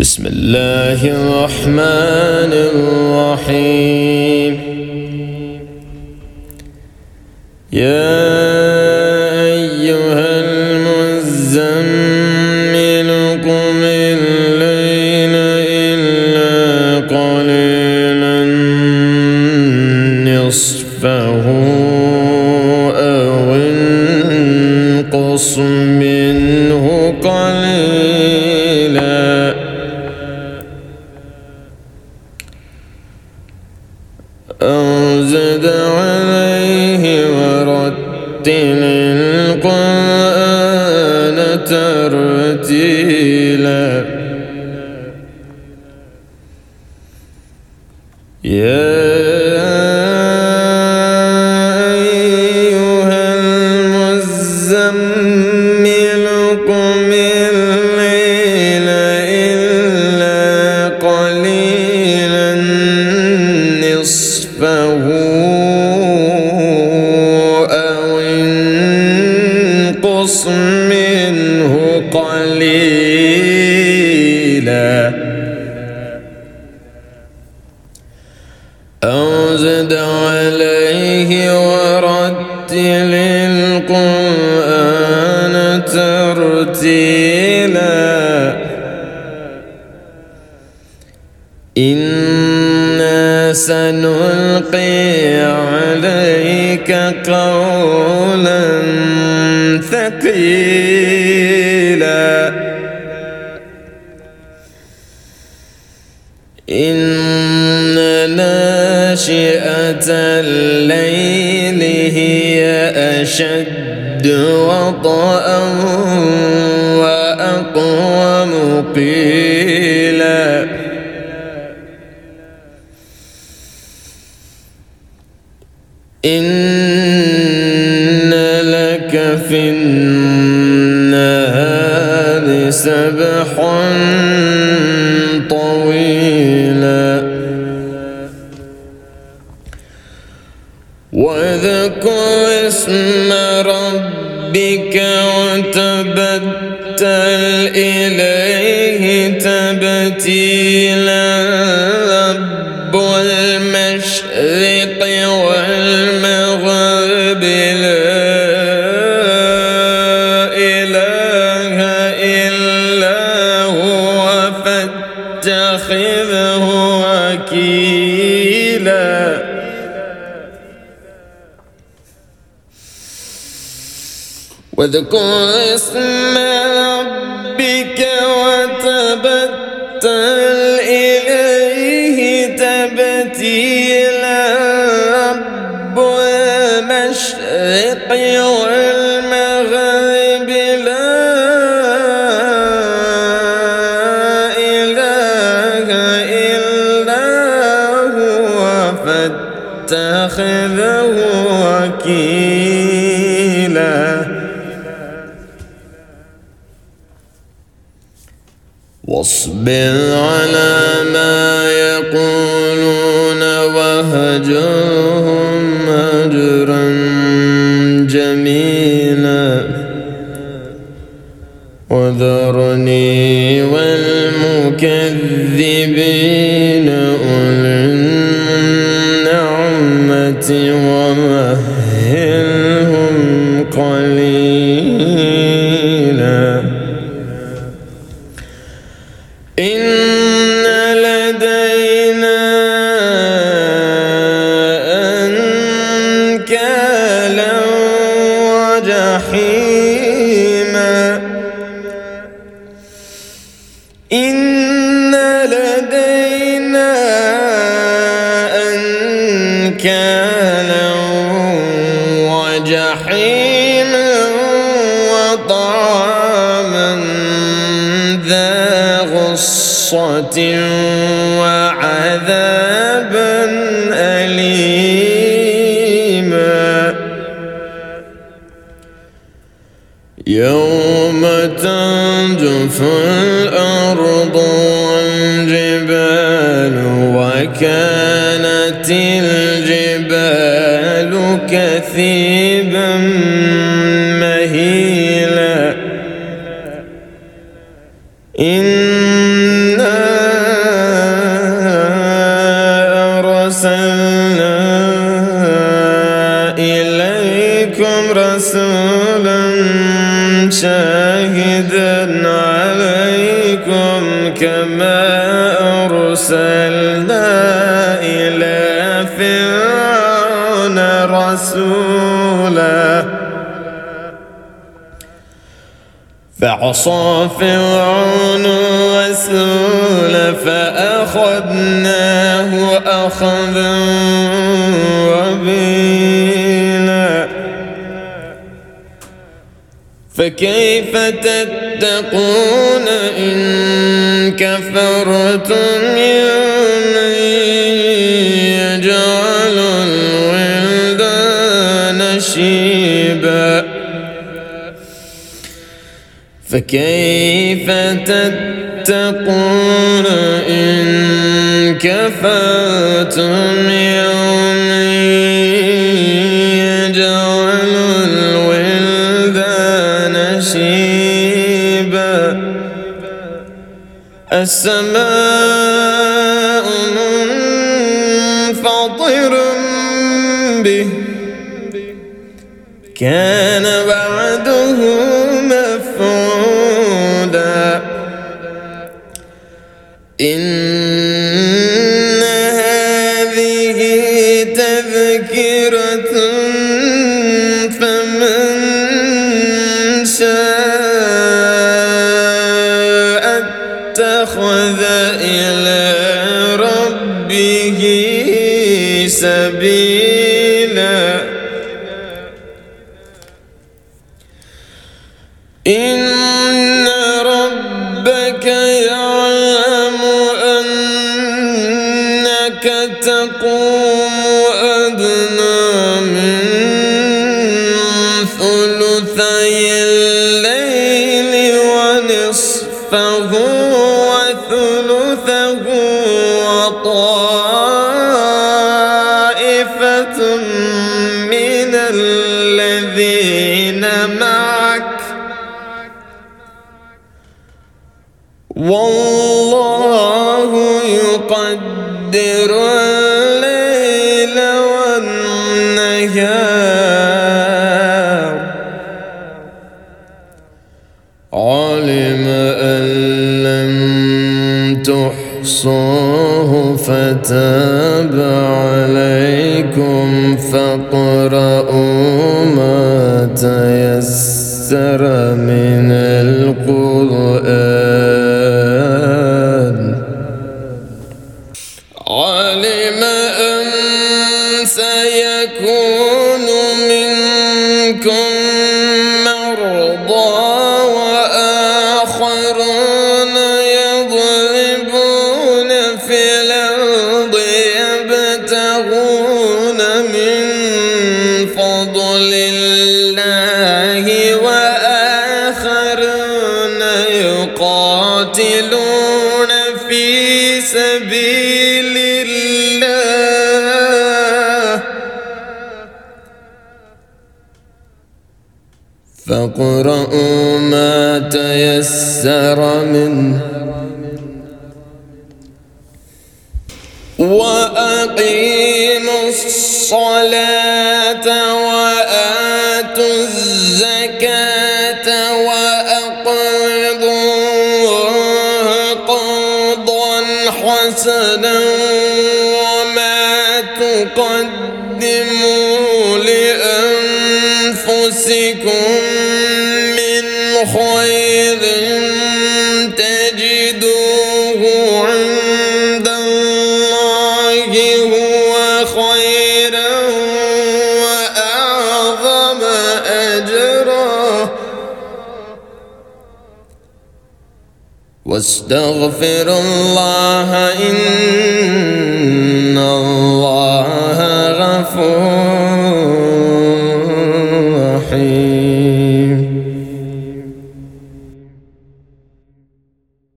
بسم الله الرحمن الرحيم. يا أيها المزمل قم الليل إلا قليلا نصفه أو انقص منه قليلا أو زد عليه ورتل القرآن ترتيلا. يا أيها المزمل قم الليل إلا قليلا نصفه أو انقص منه قليلا أو زد عليه ورتل القرآن ترتيلا. إنا سنلقي عليك قولا ثقيلا. إن ناشئة الليل هي أشد وطئا وأقوم قيلا. إن لك في النهار سبحا طويلا. واذكر اسم ربك وتبتل إليه تبتيلا. رب المشرق والمغرب لا إله إلا هو فاتخذه وكيلا. واذكر اسم ربك وتبتل إليه تبتيلا. رب المشرق والمغرب لا إله إلا هو فاتخذه وكيلا. واصبر على ما يقولون واهجرهم هجرا جميلا. وذرني والمكذبين أولي النعمة ومهلهم قليلا. إن لدينا أنكالا وجحيما. إن لدينا أنكالا وجحيما وطعاما ذا غصة وعذابا أليما. يوم ترجف الأرض والجبال وكانت الجبال كثيبا مهيلا. إنا شاهدا عليكم كما أرسلنا إلى فرعون رسولا فعصى فرعون الرسول فأخذناه أخذا وبيلا فكيف تتقون إن كفرتم يوما يجعل الولدان شيبا فكيف تتقون إن كفرتم يوما يجعل الولدان شيبا السماء منفطر به كان وعده مفعولا إن هذه تذكرة فمن شاء اتخذ إلى ربه سبيلا إن ربك يعلم أنك تقوم أدنى من ثلثي الليل ونصفه وثلثه وطائفة من الذين معك والله يقدر الليل والنهار علم أن لم تحصوه فتاب عليكم فاقرؤوا ما تيسر من القرآن علم أن سيكون منكم مرضى وآخرون يضربون في الأرض يبتغون من فضل الله وآخرون يقاتلون في سبيل الله فاقرؤوا ما تيسر منه وأقيموا الصلاة وآتوا الزكاة وأقرضوا الله قرضا حسنا وما تقدموا لأنفسكم من خير تجدوه عند الله هو خيرا وأعظم أجرا واستغفروا الله إن